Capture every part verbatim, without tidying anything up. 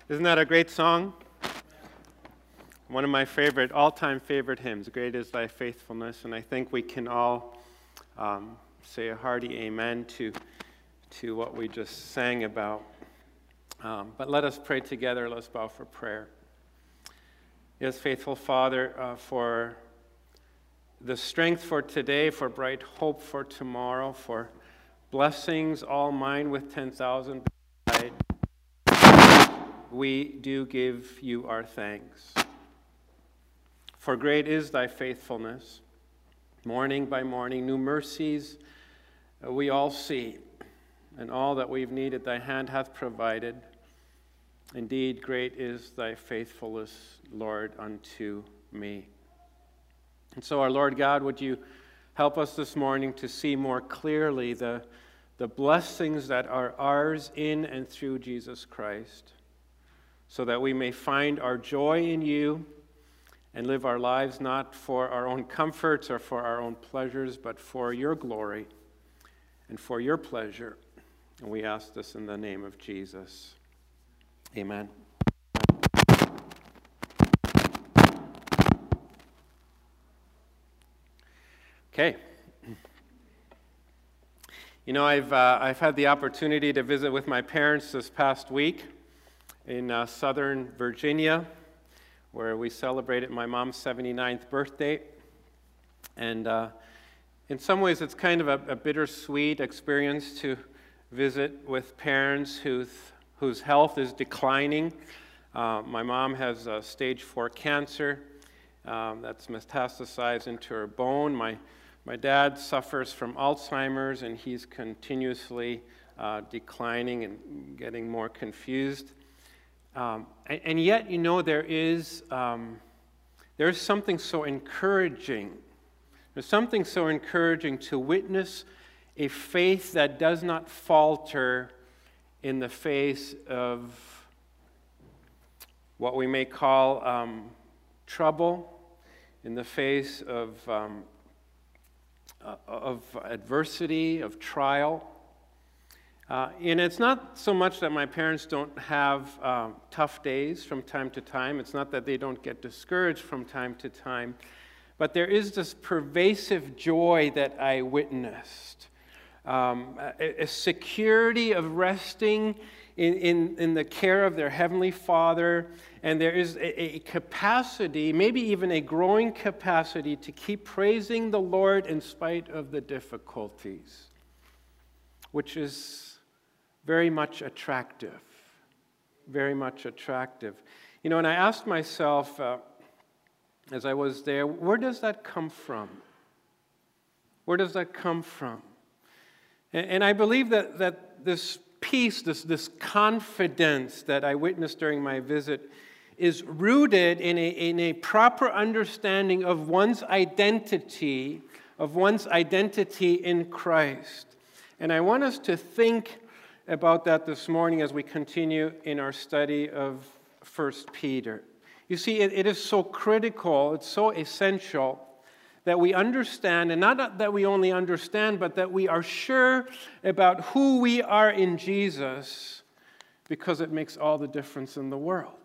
Isn't that a great song? One of my favorite, all-time favorite hymns, Great is Thy Faithfulness, and I think we can all um, say a hearty amen to, to what we just sang about. Um, but let us pray together. Let's bow for prayer. Yes, faithful Father, uh, for the strength for today, for bright hope for tomorrow, for blessings all mine with ten thousand beside, we do give you our thanks. For great is thy faithfulness. Morning by morning, new mercies uh, we all see, and all that we've needed thy hand hath provided. Indeed, great is thy faithfulness, Lord, unto me. And so, our Lord God, would you help us this morning to see more clearly the, the blessings that are ours in and through Jesus Christ, so that we may find our joy in you and live our lives not for our own comforts or for our own pleasures, but for your glory and for your pleasure. And we ask this in the name of Jesus. Amen. Okay. You know, I've uh, I've had the opportunity to visit with my parents this past week in uh, Southern Virginia, where we celebrated my mom's seventy-ninth birthday. And uh, in some ways, it's kind of a, a bittersweet experience to visit with parents whose, whose health is declining. Uh, my mom has uh, stage four cancer um, that's metastasized into her bone. My, my dad suffers from Alzheimer's, and he's continuously uh, declining and getting more confused. Um, and, and yet, you know, there is um, there is something so encouraging. There's something so encouraging to witness a faith that does not falter in the face of what we may call um, trouble, in the face of um, uh, of adversity, of trial. Uh, and it's not so much that my parents don't have uh, tough days from time to time. It's not that they don't get discouraged from time to time. But there is this pervasive joy that I witnessed. Um, a, a security of resting in, in, in the care of their Heavenly Father. And there is a, a capacity, maybe even a growing capacity, to keep praising the Lord in spite of the difficulties, which is very much attractive, very much attractive. You know, and I asked myself uh, as I was there, where does that come from? Where does that come from? And, and I believe that, that this peace, this, this confidence that I witnessed during my visit is rooted in a, in a proper understanding of one's identity, of one's identity in Christ. And I want us to think about that this morning as we continue in our study of First Peter. You see, it, it is so critical, it's so essential that we understand, and not that we only understand, but that we are sure about who we are in Jesus, because it makes all the difference in the world.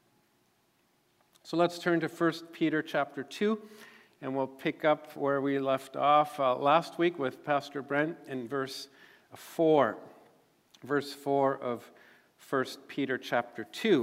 So let's turn to First Peter chapter two, and we'll pick up where we left off uh, last week with Pastor Brent in verse four. Verse four of First Peter chapter two.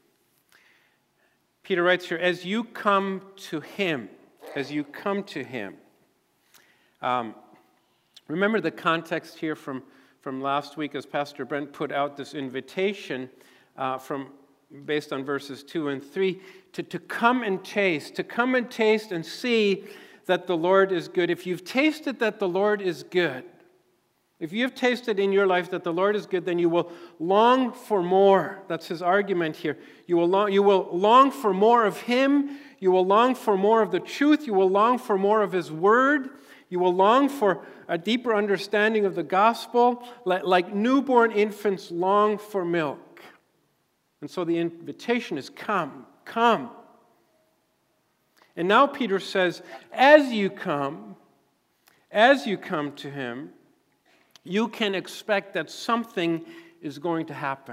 Peter writes here, as you come to him, as you come to him. Um, remember the context here from, from last week as Pastor Brent put out this invitation uh, from based on verses two and three, to, to come and taste, to come and taste and see that the Lord is good. If you've tasted that the Lord is good, if you have tasted in your life that the Lord is good, then you will long for more. That's his argument here. You will long, you will long for more of him. You will long for more of the truth. You will long for more of his word. You will long for a deeper understanding of the gospel, like, like newborn infants long for milk. And so the invitation is come, come. And now Peter says, as you come, as you come to him, you can expect that something is going to happen.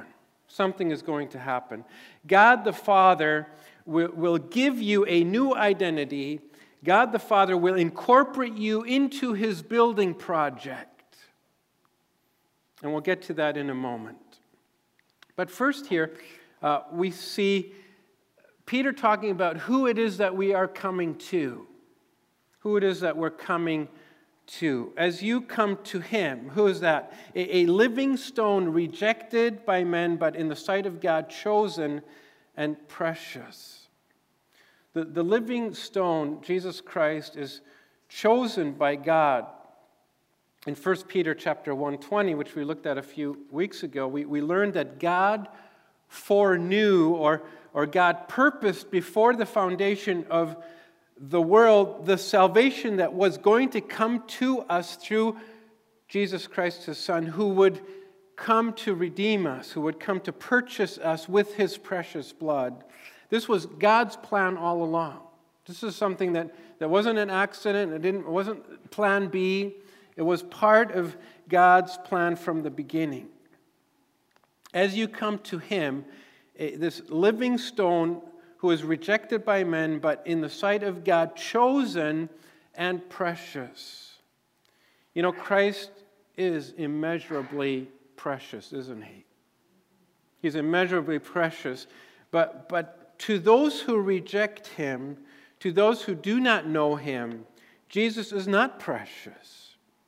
Something is going to happen. God the Father will, will give you a new identity. God the Father will incorporate you into his building project. And we'll get to that in a moment. But first here, uh, we see Peter talking about who it is that we are coming to. Who it is that we're coming to. As you come to him, who is that? A, a living stone rejected by men, but in the sight of God chosen and precious. The, the living stone, Jesus Christ, is chosen by God. In First Peter chapter one twenty, which we looked at a few weeks ago, we, we learned that God foreknew or, or God purposed before the foundation of the world the salvation that was going to come to us through Jesus Christ, his Son, who would come to redeem us, who would come to purchase us with his precious blood. This was God's plan all along. This is something that, that wasn't an accident. It didn't, it wasn't plan B. It was part of God's plan from the beginning. As you come to him, this living stone who is rejected by men, but in the sight of God, chosen and precious. You know, Christ is immeasurably precious, isn't he? He's immeasurably precious. But, but to those who reject him, to those who do not know him, Jesus is not precious.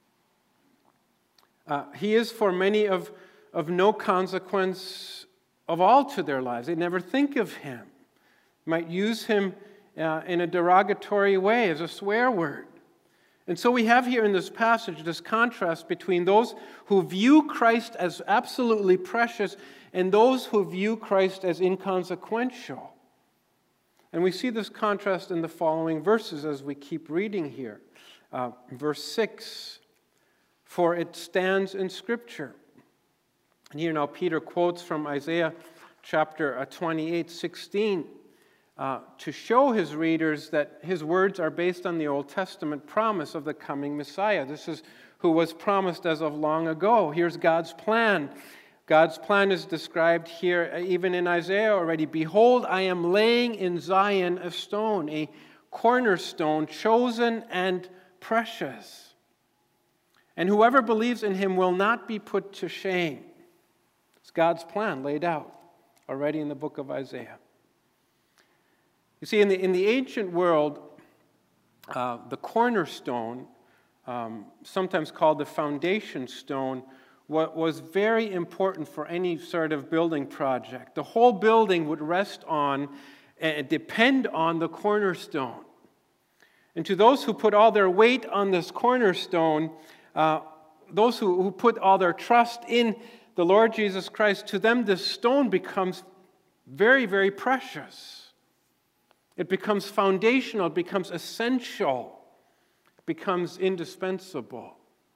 Uh, he is for many of, of no consequence of all to their lives. They never think of him. Might use him uh, in a derogatory way as a swear word. And so we have here in this passage this contrast between those who view Christ as absolutely precious and those who view Christ as inconsequential. And we see this contrast in the following verses as we keep reading here. Uh, verse six, for it stands in Scripture. And here now Peter quotes from Isaiah chapter twenty-eight, sixteen. Uh, to show his readers that his words are based on the Old Testament promise of the coming Messiah. This is who was promised as of long ago. Here's God's plan. God's plan is described here even in Isaiah already. Behold, I am laying in Zion a stone, a cornerstone, chosen and precious. And whoever believes in him will not be put to shame. It's God's plan laid out already in the book of Isaiah. You see, in the, in the ancient world, uh, the cornerstone, um, sometimes called the foundation stone, what was very important for any sort of building project. The whole building would rest on and depend on the cornerstone. And to those who put all their weight on this cornerstone, uh, those who, who put all their trust in the Lord Jesus Christ, to them this stone becomes very, very precious. It becomes foundational, it becomes essential, it becomes indispensable.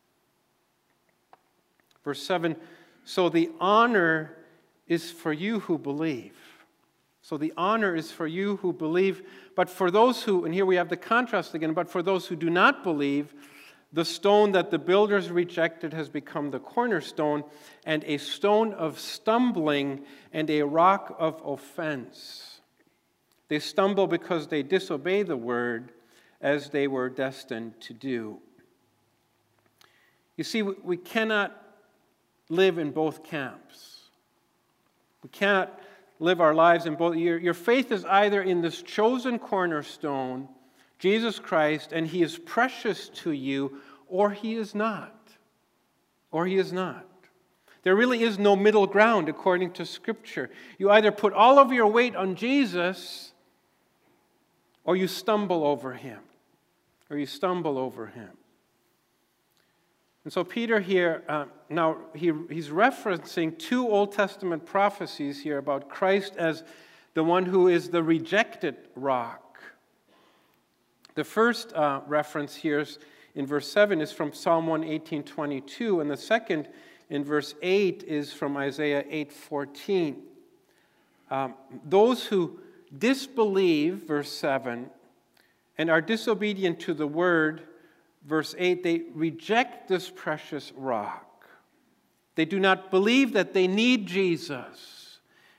Verse seven, so the honor is for you who believe. So the honor is for you who believe, but for those who, and here we have the contrast again, but for those who do not believe, the stone that the builders rejected has become the cornerstone, and a stone of stumbling and a rock of offense. They stumble because they disobey the word as they were destined to do. You see, we cannot live in both camps. We cannot live our lives in both. Your, your faith is either in this chosen cornerstone, Jesus Christ, and he is precious to you, or he is not. Or he is not. There really is no middle ground according to Scripture. You either put all of your weight on Jesus, or you stumble over him. Or you stumble over him. And so Peter here, uh, now he, he's referencing two Old Testament prophecies here about Christ as the one who is the rejected rock. The first uh, reference here is in verse seven is from Psalm one eighteen twenty-two, and the second in verse eight is from Isaiah eight fourteen. Um, those who disbelieve, verse seven, and are disobedient to the word, verse eight, they reject this precious rock. They do not believe that they need Jesus.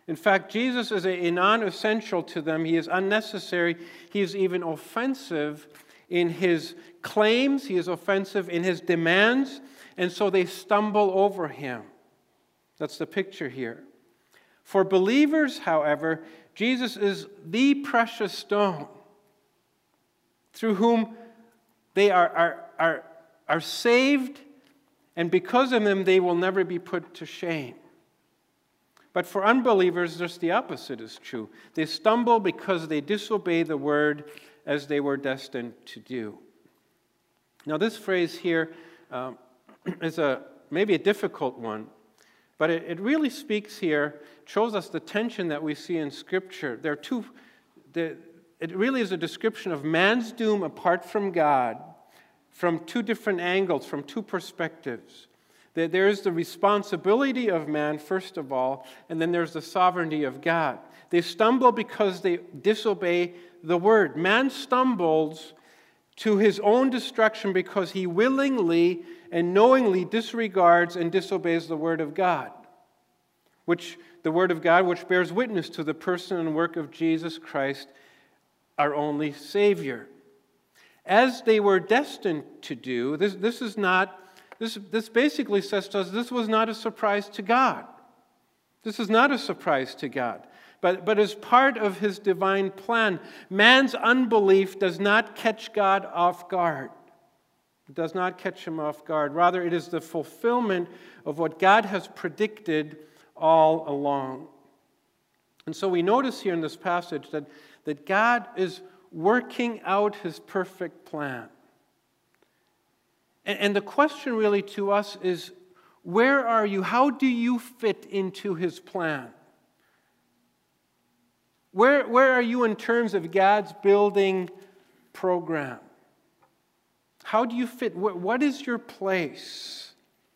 In fact, Jesus is a, a non-essential to them. He is unnecessary. He is even offensive in his claims. He is offensive in his demands. And so they stumble over him. That's the picture here. For believers, however, Jesus is the precious stone through whom they are, are, are, are saved, and because of him, they will never be put to shame. But for unbelievers, just the opposite is true. They stumble because they disobey the word as they were destined to do. Now, this phrase here um, is a maybe a difficult one, but it, it really speaks here, shows us the tension that we see in Scripture. There are two. The, it really is a description of man's doom apart from God, from two different angles, from two perspectives. There is the responsibility of man, first of all, and then there's the sovereignty of God. They stumble because they disobey the word. Man stumbles to his own destruction because he willingly and knowingly disregards and disobeys the word of God, which the word of God which bears witness to the person and work of Jesus Christ, our only Savior. As they were destined to do, this, this is not This, this basically says to us, this was not a surprise to God. This is not a surprise to God. But, but as part of his divine plan, man's unbelief does not catch God off guard. It does not catch him off guard. Rather, it is the fulfillment of what God has predicted all along. And so we notice here in this passage that, that God is working out his perfect plan. And the question really to us is, where are you? How do you fit into his plan? Where, where are you in terms of God's building program? How do you fit? What, what is your place?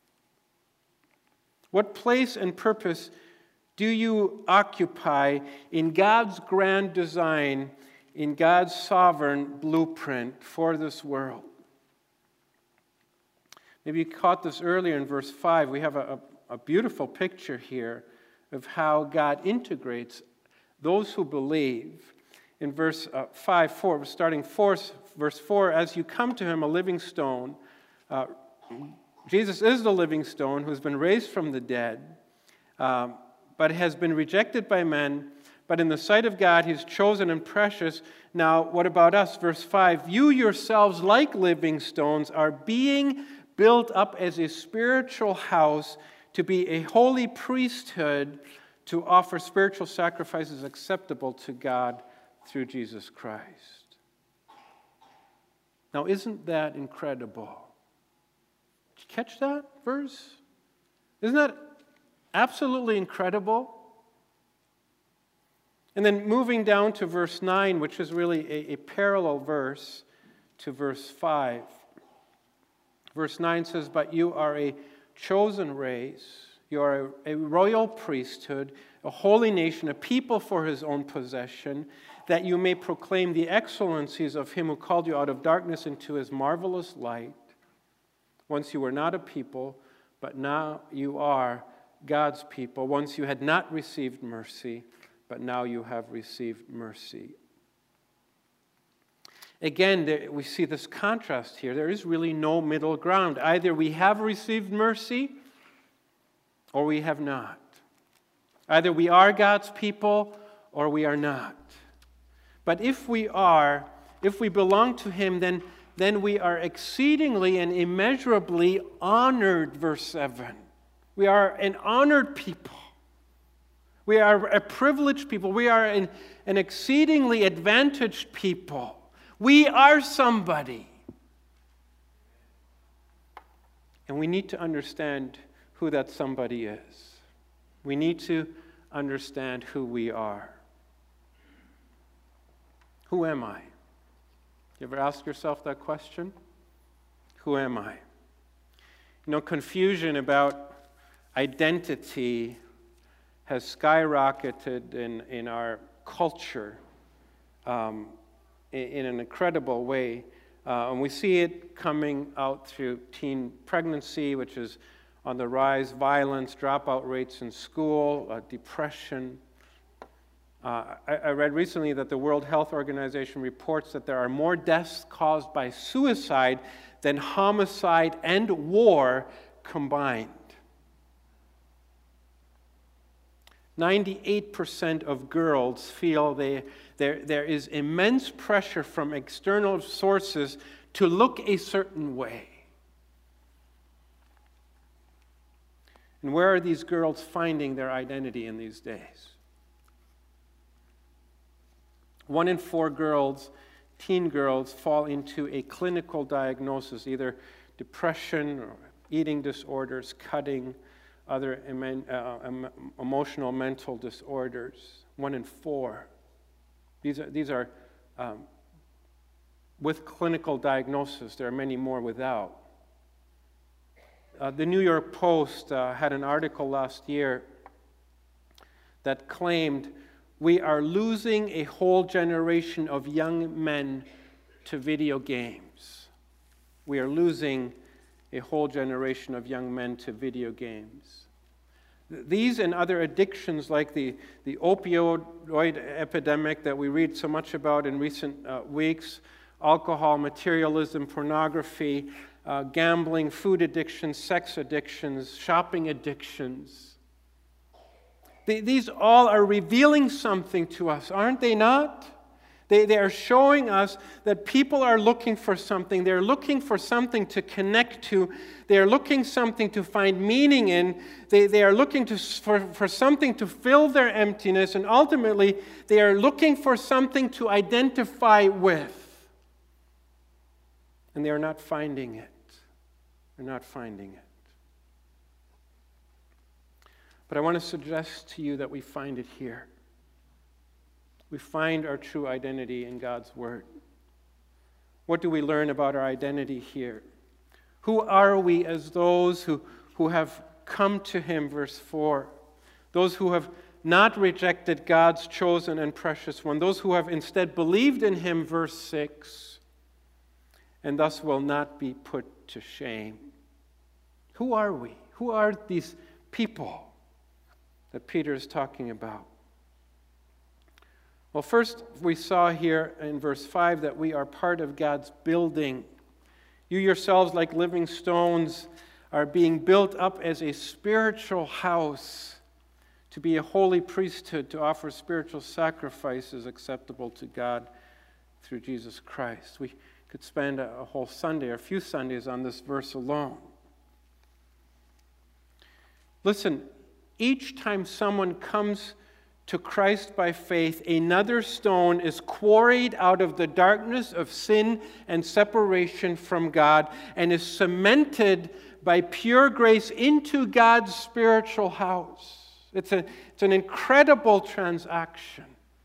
What place and purpose do you occupy in God's grand design, in God's sovereign blueprint for this world? Maybe you caught this earlier in verse five. We have a, a, a beautiful picture here of how God integrates those who believe. In verse uh, five, four, starting four, verse four, as you come to him, a living stone, uh, Jesus is the living stone who has been raised from the dead, um, but has been rejected by men, but in the sight of God he is chosen and precious. Now, what about us? Verse five, you yourselves, like living stones, are being built up as a spiritual house to be a holy priesthood to offer spiritual sacrifices acceptable to God through Jesus Christ. Now, isn't that incredible? Did you catch that verse? Isn't that absolutely incredible? And then moving down to verse nine, which is really a, a parallel verse to verse five. Verse nine says, but you are a chosen race, you are a, a royal priesthood, a holy nation, a people for his own possession, that you may proclaim the excellencies of him who called you out of darkness into his marvelous light. Once you were not a people, but now you are God's people. Once you had not received mercy, but now you have received mercy. Again, there, we see this contrast here. There is really no middle ground. Either we have received mercy or we have not. Either we are God's people or we are not. But if we are, if we belong to him, then, then we are exceedingly and immeasurably honored, verse seven. We are an honored people. We are a privileged people. We are an, an exceedingly advantaged people. We are somebody. And we need to understand who that somebody is. We need to understand who we are. Who am I? You ever ask yourself that question? Who am I? You know, confusion about identity has skyrocketed in, in our culture. Um, in an incredible way. Uh, and we see it coming out through teen pregnancy, which is on the rise, violence, dropout rates in school, uh, depression, Uh, I, I read recently that the World Health Organization reports that there are more deaths caused by suicide than homicide and war combined. ninety-eight percent of girls feel they, there, there is immense pressure from external sources to look a certain way. And where are these girls finding their identity in these days? One in four girls, teen girls, fall into a clinical diagnosis, either depression or eating disorders, cutting, other uh, emotional, mental disorders. One in four. These are, these are um, with clinical diagnosis. There are many more without. Uh, the New York Post uh, had an article last year that claimed we are losing a whole generation of young men to video games. We are losing a whole generation of young men to video games. These and other addictions like the, the opioid epidemic that we read so much about in recent uh, weeks, alcohol, materialism, pornography, uh, gambling, food addictions, sex addictions, shopping addictions. They, these all are revealing something to us, aren't they not? They, they are showing us that people are looking for something. They're looking for something to connect to. They're looking something to find meaning in. They, they are looking to, for, for something to fill their emptiness. And ultimately, they are looking for something to identify with. And they are not finding it. They're not finding it. But I want to suggest to you that we find it here. We find our true identity in God's Word. What do we learn about our identity here? Who are we as those who, who have come to Him, verse four? Those who have not rejected God's chosen and precious one. Those who have instead believed in Him, verse six, and thus will not be put to shame. Who are we? Who are these people that Peter is talking about? Well, first, we saw here in verse five that we are part of God's building. You yourselves, like living stones, are being built up as a spiritual house to be a holy priesthood, to offer spiritual sacrifices acceptable to God through Jesus Christ. We could spend a whole Sunday or a few Sundays on this verse alone. Listen, each time someone comes to Christ by faith, another stone is quarried out of the darkness of sin and separation from God and is cemented by pure grace into God's spiritual house. It's, a, it's an incredible transaction.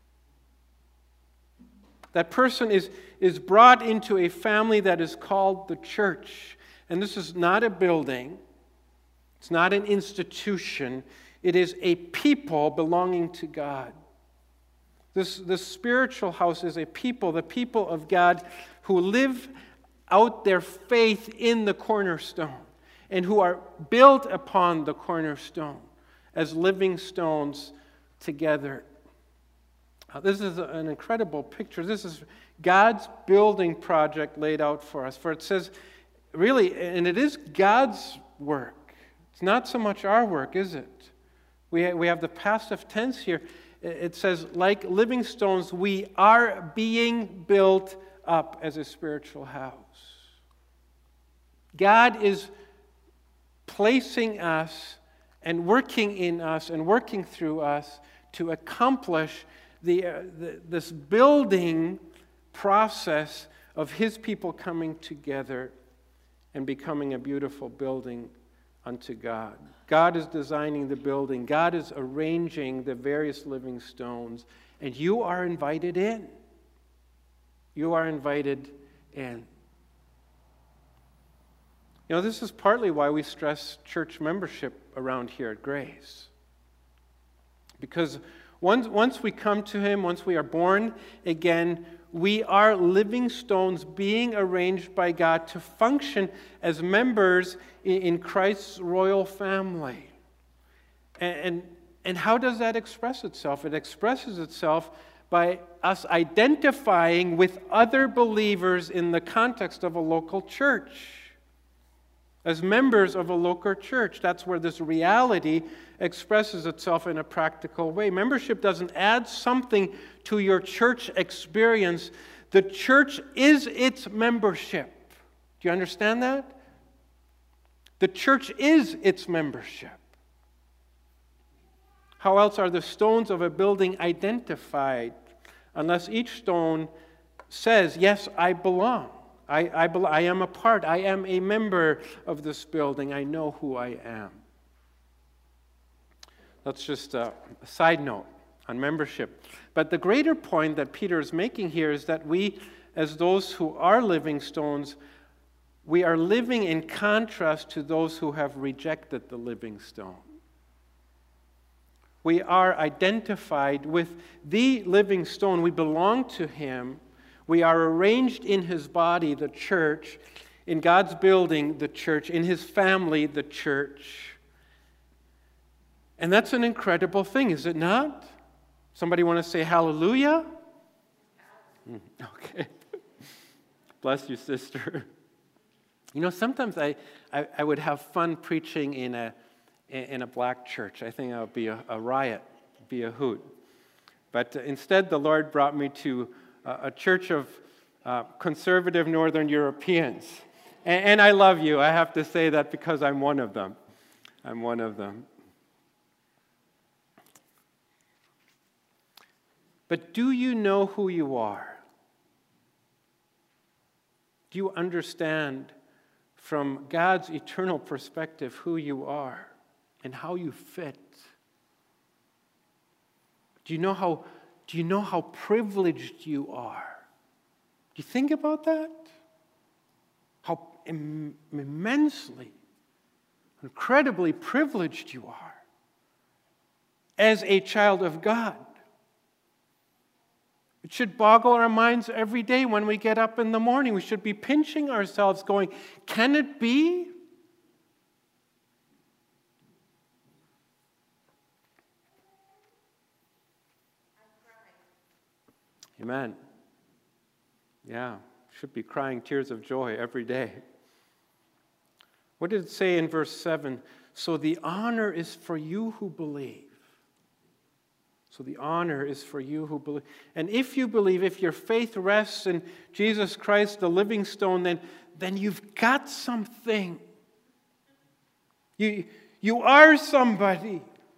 That person is, is brought into a family that is called the church. And this is not a building. It's not an institution. It is a people belonging to God. This, this spiritual house is a people, the people of God who live out their faith in the cornerstone and who are built upon the cornerstone as living stones together. Uh, this is a, an incredible picture. This is God's building project laid out for us. For it says, really, and it is God's work. It's not so much our work, is it? We we have the passive tense here. It says, like living stones, we are being built up as a spiritual house. God is placing us and working in us and working through us to accomplish the, uh, the this building process of His people coming together and becoming a beautiful building unto God. God is designing the building. God is arranging the various living stones. And you are invited in. You are invited in. You know, this is partly why we stress church membership around here at Grace. Because once, once we come to Him, once we are born again, we are living stones being arranged by God to function as members in Christ's royal family. And And how does that express itself? It expresses itself by us identifying with other believers in the context of a local church. As members of a local church, that's where this reality expresses itself in a practical way. Membership doesn't add something to your church experience. The church is its membership. Do you understand that? The church is its membership. How else are the stones of a building identified unless each stone says, yes, I belong. I, I, be- I am a part. I am a member of this building. I know who I am. That's just a side note on membership. But the greater point that Peter is making here is that we, as those who are living stones, we are living in contrast to those who have rejected the living stone. We are identified with the living stone. We belong to him. We are arranged in his body, the church, in God's building, the church, in his family, the church. And that's an incredible thing, is it not? Somebody want to say hallelujah? Okay. Bless you, sister. You know, sometimes I, I, I would have fun preaching in a in a black church. I think that would be a, a riot, be a hoot. But instead, the Lord brought me to a, a church of uh, conservative Northern Europeans. And, and I love you. I have to say that because I'm one of them. I'm one of them. But do you know who you are? Do you understand from God's eternal perspective who you are and how you fit? Do you know how, do you know how privileged you are? Do you think about that? How im- immensely, incredibly privileged you are as a child of God. It should boggle our minds every day when we get up in the morning. We should be pinching ourselves going, can it be? Amen. Yeah, should be crying tears of joy every day. What did it say in verse seven? So the honor is for you who believe. So the honor is for you who believe. And if you believe, if your faith rests in Jesus Christ, the living stone, then, then you've got something. You, you are somebody.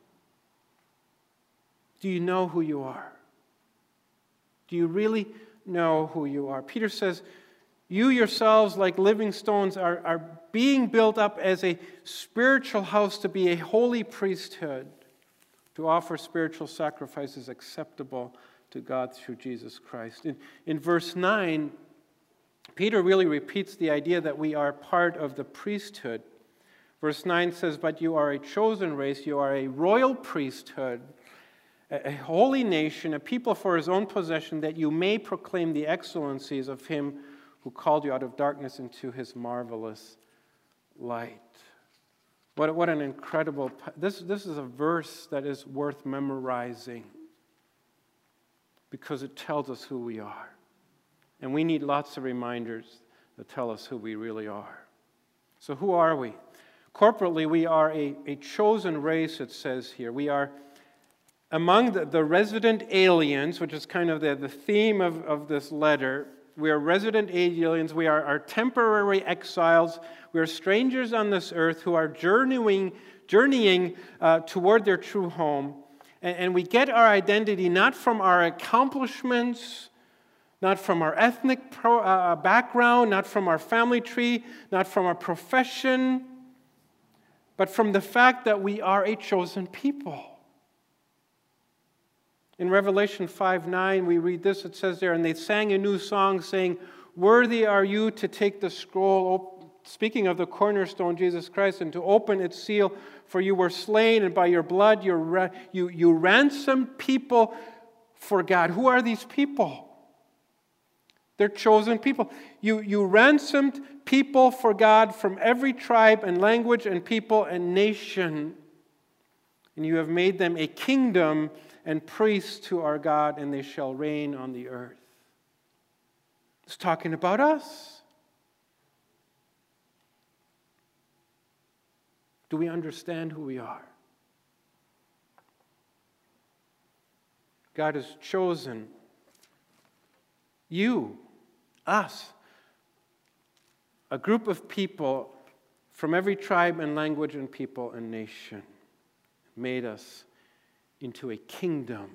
Do you know who you are? Do you really know who you are? Peter says, you yourselves, like living stones, are, are being built up as a spiritual house to be a holy priesthood, to offer spiritual sacrifices acceptable to God through Jesus Christ. In, in verse nine, Peter really repeats the idea that we are part of the priesthood. Verse nine says, but you are a chosen race, you are a royal priesthood, a, a holy nation, a people for his own possession, that you may proclaim the excellencies of him who called you out of darkness into his marvelous light. What, what an incredible, this, this is a verse that is worth memorizing because it tells us who we are. And we need lots of reminders that tell us who we really are. So who are we? Corporately, we are a, a chosen race, it says here. We are among the, the resident aliens, which is kind of the, the theme of, of this letter. We are resident aliens. We are, are temporary exiles. We are strangers on this earth who are journeying, journeying uh, toward their true home. And, and we get our identity not from our accomplishments, not from our ethnic pro, uh, background, not from our family tree, not from our profession, but from the fact that we are a chosen people. In Revelation five nine, we read this. It says there, and they sang a new song saying, worthy are you to take the scroll, speaking of the cornerstone, Jesus Christ, and to open its seal, for you were slain, and by your blood you, you, you ransomed people for God. Who are these people? They're chosen people. You, you ransomed people for God from every tribe and language and people and nation. and you have made them a kingdom and priests to our God, and they shall reign on the earth. It's talking about us. Do we understand who we are? God has chosen you, us, a group of people from every tribe and language and people and nation, made us into a kingdom,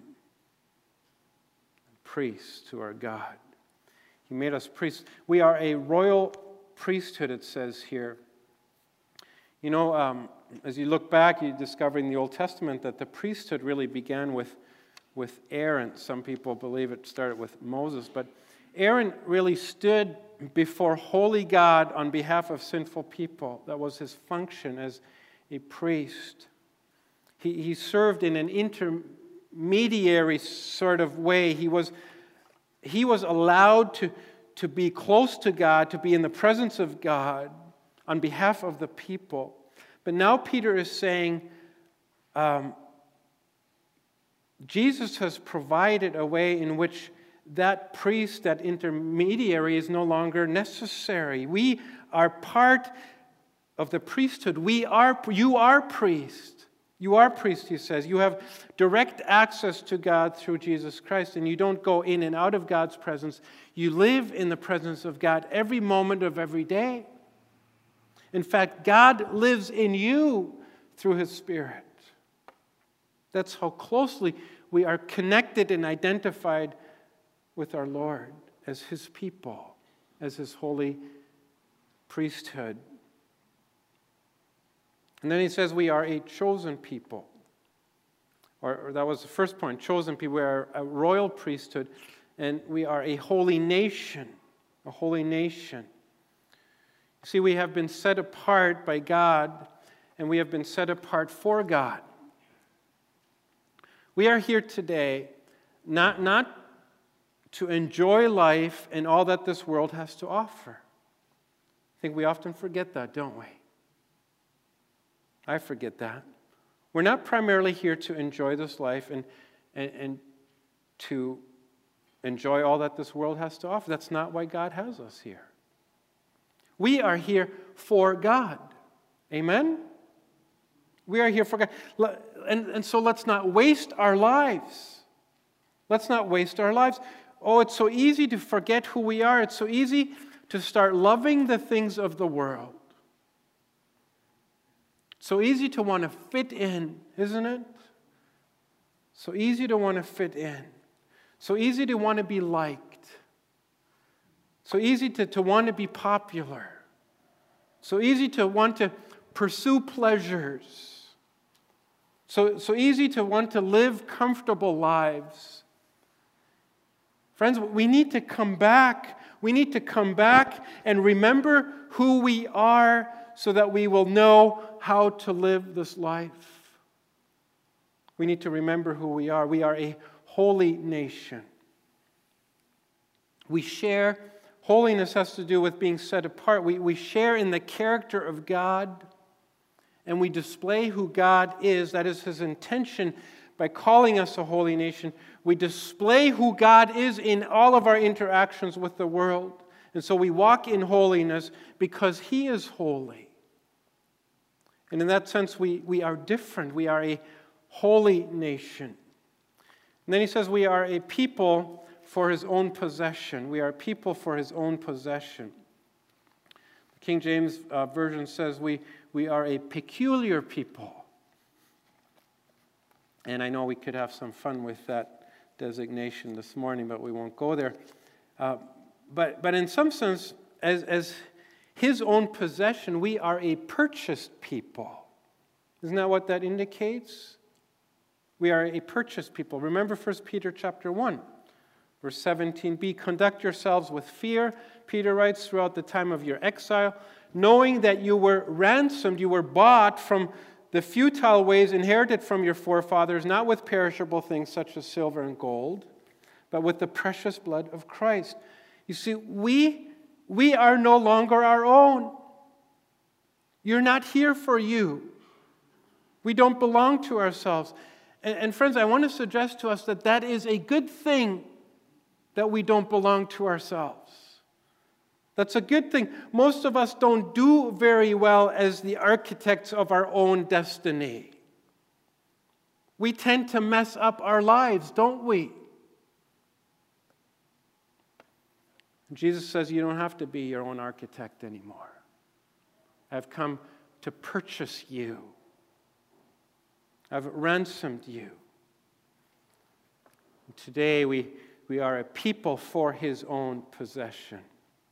priests to our God. He made us priests. We are a royal priesthood, it says here. You know, um, as you look back, you discover in the Old Testament that the priesthood really began with, with Aaron. Some people believe it started with Moses, but Aaron really stood before holy God on behalf of sinful people. That was his function as a priest. He, he served in an intermediary sort of way. He was, he was allowed to, to be close to God, to be in the presence of God on behalf of the people. But now Peter is saying, um, Jesus has provided a way in which that priest, that intermediary, is no longer necessary. We are part of the priesthood. We are, you are priest. You are priest, he says. You have direct access to God through Jesus Christ, and you don't go in and out of God's presence. You live in the presence of God every moment of every day. In fact, God lives in you through His Spirit. That's how closely we are connected and identified with our Lord as His people, as His holy priesthood. And then he says we are a chosen people. Or, or that was the first point, chosen people. We are a royal priesthood, and we are a holy nation, a holy nation. See, we have been set apart by God, and we have been set apart for God. We are here today not, not to enjoy life and all that this world has to offer. I think we often forget that, don't we? I forget that. We're not primarily here to enjoy this life and, and, and to enjoy all that this world has to offer. That's not why God has us here. We are here for God. Amen? We are here for God. And, and so let's not waste our lives. Let's not waste our lives. Oh, it's so easy to forget who we are. It's so easy to start loving the things of the world. So easy to want to fit in, isn't it? So easy to want to fit in. So easy to want to be liked. So easy to, to want to be popular. So easy to want to pursue pleasures. So, so easy to want to live comfortable lives. Friends, we need to come back. We need to come back and remember who we are so that we will know how to live this life. We need to remember who we are. We are a holy nation. We share, holiness has to do with being set apart. We, we share in the character of God, and we display who God is. That is His intention by calling us a holy nation. We display who God is in all of our interactions with the world. And so we walk in holiness because He is holy. And in that sense, we, we are different. We are a holy nation. And then he says we are a people for His own possession. We are a people for His own possession. The King James uh, Version says we, we are a peculiar people. And I know we could have some fun with that designation this morning, but we won't go there. Uh, but, but in some sense, as, as His own possession, we are a purchased people. Isn't that what that indicates? We are a purchased people. Remember First Peter chapter one, verse seventeen b. Conduct yourselves with fear, Peter writes, throughout the time of your exile, knowing that you were ransomed, you were bought from the futile ways inherited from your forefathers, not with perishable things such as silver and gold, but with the precious blood of Christ. You see, we We are no longer our own. You're not here for you. We don't belong to ourselves. And, and friends, I want to suggest to us that that is a good thing, that we don't belong to ourselves. That's a good thing. Most of us don't do very well as the architects of our own destiny. We tend to mess up our lives, don't we? Jesus says you don't have to be your own architect anymore. I've come to purchase you. I've ransomed you. Today we, we are a people for His own possession.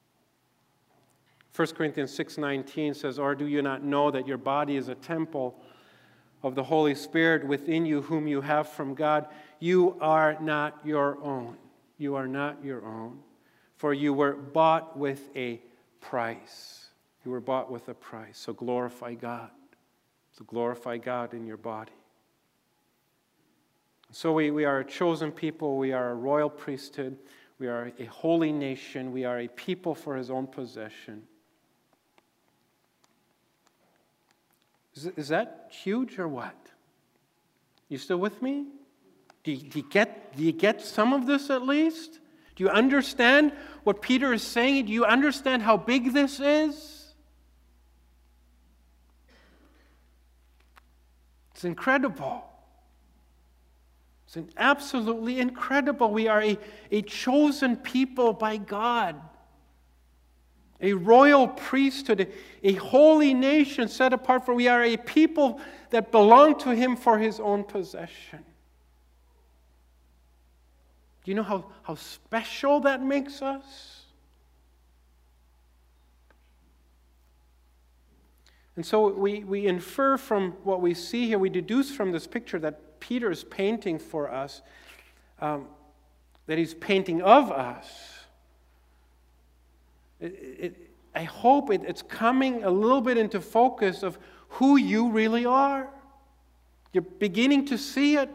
First Corinthians six nineteen says, or do you not know that your body is a temple of the Holy Spirit within you, whom you have from God? You are not your own. You are not your own. For you were bought with a price. You were bought with a price. So glorify God. So glorify God in your body. So we, we are a chosen people. We are a royal priesthood. We are a holy nation. We are a people for His own possession. Is, is that huge or what? You still with me? Do you, do you get, do you get some of this at least? Do you understand what Peter is saying? Do you understand how big this is? It's incredible. It's an absolutely incredible. We are a, a chosen people by God. A royal priesthood, a, a holy nation set apart for. We are a people that belong to Him for His own possession. Do you know how, how special that makes us? And so we, we infer from what we see here, we deduce from this picture that Peter is painting for us, um, that he's painting of us. It, it, I hope it, it's coming a little bit into focus of who you really are. You're beginning to see it.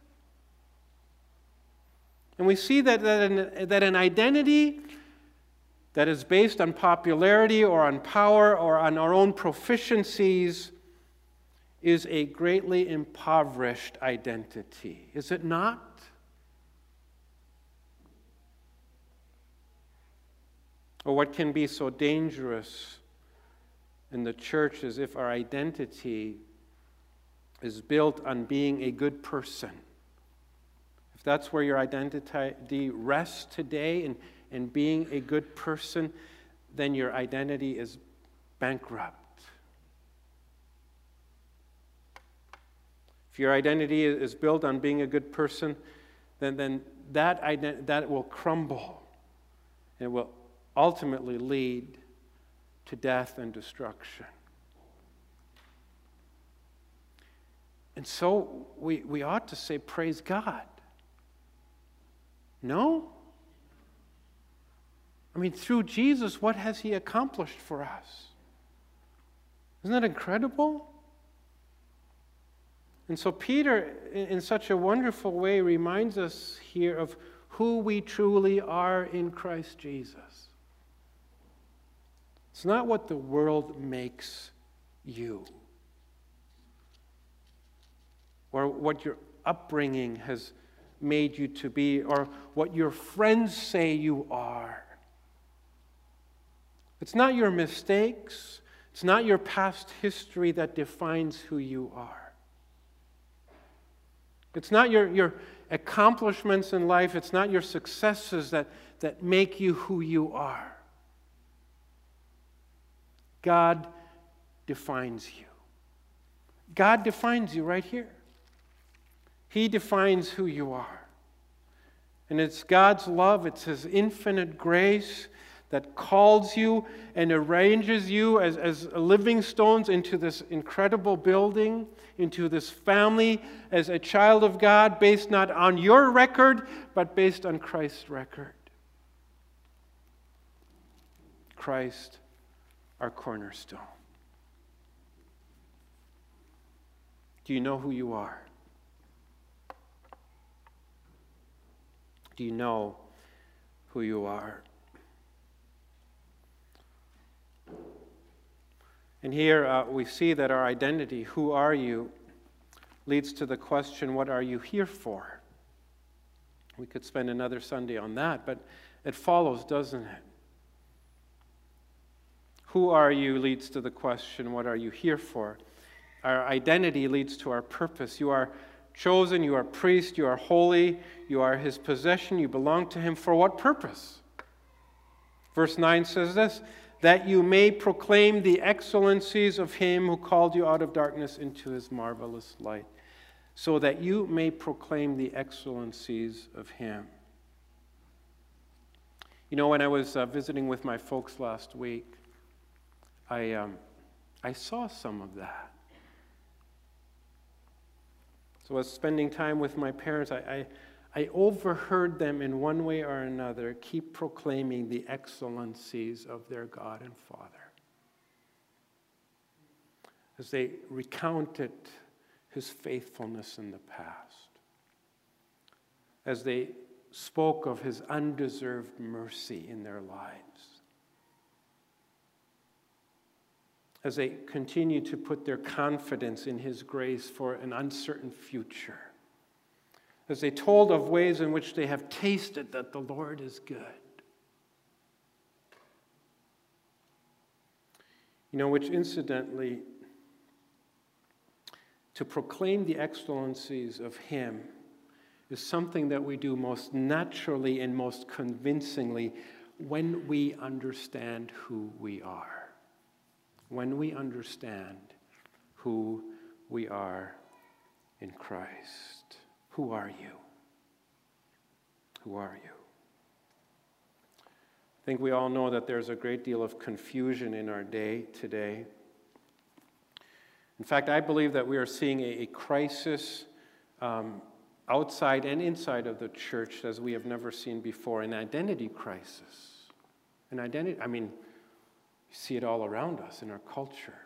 And we see that, that, an, that an identity that is based on popularity or on power or on our own proficiencies is a greatly impoverished identity. Is it not? Or what can be so dangerous in the church is if our identity is built on being a good person. If that's where your identity rests today, in, in being a good person, then your identity is bankrupt. If your identity is built on being a good person, then, then that, ident- that will crumble. It will ultimately lead to death and destruction. And so we, we ought to say, praise God. No? I mean, through Jesus, what has He accomplished for us? Isn't that incredible? And so Peter, in such a wonderful way, reminds us here of who we truly are in Christ Jesus. It's not what the world makes you, or what your upbringing has made you to be, or what your friends say you are. It's not your mistakes. It's not your past history that defines who you are. It's not your, your accomplishments in life. It's not your successes that, that make you who you are. God defines you. God defines you right here. He defines who you are. And it's God's love, it's His infinite grace that calls you and arranges you as, as living stones into this incredible building, into this family, as a child of God, based not on your record, but based on Christ's record. Christ, our cornerstone. Do you know who you are? Do you know who you are? And here uh, we see that our identity, who are you, leads to the question, what are you here for? We could spend another Sunday on that, but it follows, doesn't it? Who are you leads to the question, what are you here for? Our identity leads to our purpose. You are chosen, you are priest, you are holy, you are his possession, you belong to him. For what purpose? Verse nine says this, that you may proclaim the excellencies of him who called you out of darkness into his marvelous light. So that you may proclaim the excellencies of him. You know, when I was uh, visiting with my folks last week, I, um, I saw some of that. So I was spending time with my parents. I, I, I overheard them in one way or another keep proclaiming the excellencies of their God and Father. As they recounted his faithfulness in the past, as they spoke of his undeserved mercy in their lives, as they continue to put their confidence in his grace for an uncertain future, as they told of ways in which they have tasted that the Lord is good. You know, which incidentally, to proclaim the excellencies of him is something that we do most naturally and most convincingly when we understand who we are. When we understand who we are in Christ. Who are you? Who are you? I think we all know that there's a great deal of confusion in our day today. In fact, I believe that we are seeing a, a crisis um, outside and inside of the church as we have never seen before, an identity crisis. An identity, I mean, you see it all around us in our culture.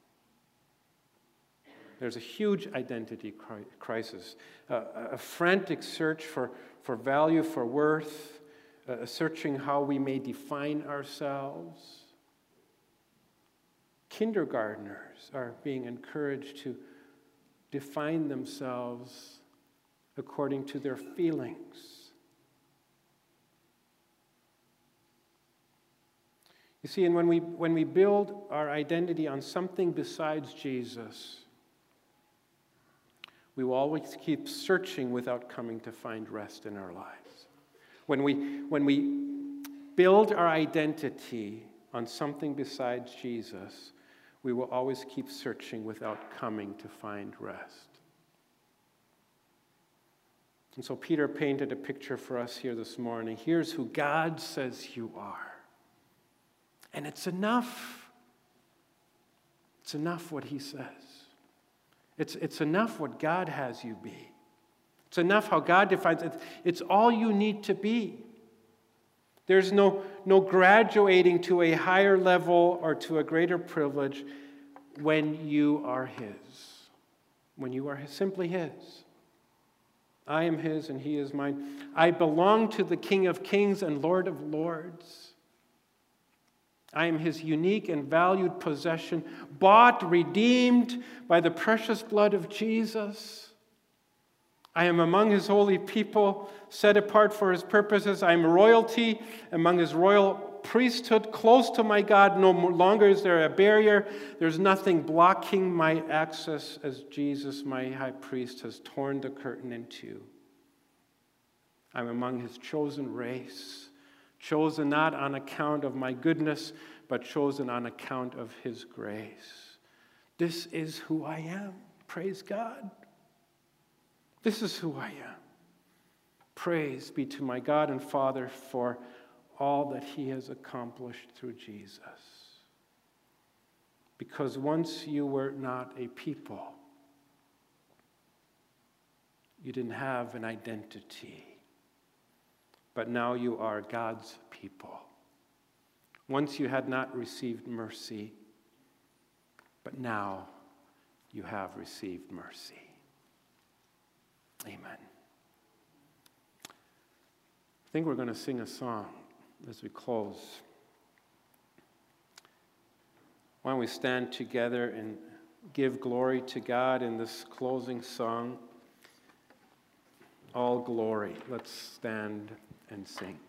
There's a huge identity cri- crisis, uh, a frantic search for, for value, for worth, uh, searching how we may define ourselves. Kindergartners are being encouraged to define themselves according to their feelings. You see, and when we, when we build our identity on something besides Jesus, we will always keep searching without coming to find rest in our lives. When we, when we build our identity on something besides Jesus, we will always keep searching without coming to find rest. And so Peter painted a picture for us here this morning. Here's who God says you are. And it's enough. It's enough what he says. It's, it's enough what God has you be. It's enough how God defines it. It's all you need to be. There's no, no graduating to a higher level or to a greater privilege when you are his. When you are his, simply his. I am his and he is mine. I belong to the King of Kings and Lord of Lords. I am his unique and valued possession, bought, redeemed by the precious blood of Jesus. I am among his holy people, set apart for his purposes. I am royalty among his royal priesthood, close to my God. No longer is there a barrier. There's nothing blocking my access as Jesus, my high priest, has torn the curtain in two. I'm among his chosen race, chosen not on account of my goodness, but chosen on account of his grace. This is who I am. Praise God. This is who I am. Praise be to my God and Father for all that he has accomplished through Jesus. Because once you were not a people, you didn't have an identity, but now you are God's people. Once you had not received mercy, but now you have received mercy. Amen. I think we're going to sing a song as we close. Why don't we stand together and give glory to God in this closing song, All Glory. Let's stand and sing.